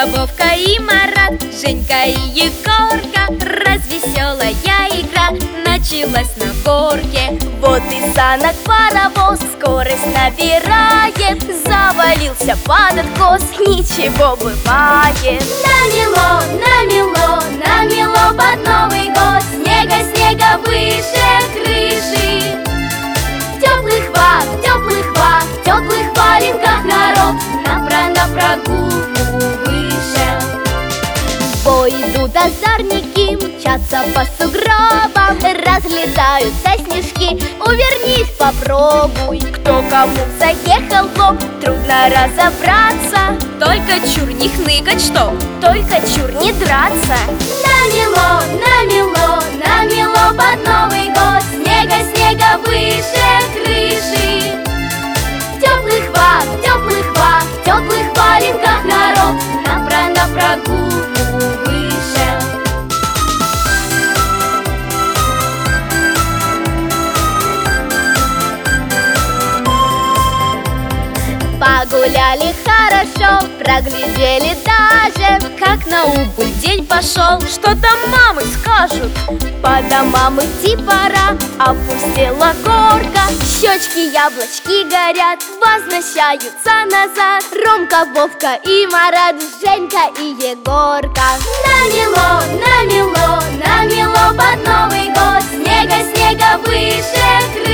Ромка, Вовка и Марат, Женька и Егорка. Развеселая игра началась на горке. Вот и санок паровоз скорость набирает. Завалился под откос, ничего бывает. Намело, намело, намело под Новый год. Снега, снега выше крыши. В теплых валенках народ на прогулку вышел. В бой идут озорники, мчатся по сугробам, разлетаются снежки, увернись, попробуй. Кто кому заехал в лоб, трудно разобраться. Только чур не хныкать, что? Только чур не драться. Намело, намело, намело под Новый год. Снега, снега выше крыши. В теплых валенках народ на прогулку вышел. Погуляли хорошо, проглядели даже, Как на убыль день пошел, что там мамы скажут? по домам идти пора, опустела горка. Щечки, яблочки горят, возвращаются назад. Ромка, Вовка и Марат, Женька и Егорка. Намело, намело, намело под Новый год. Снега, снега выше крыши.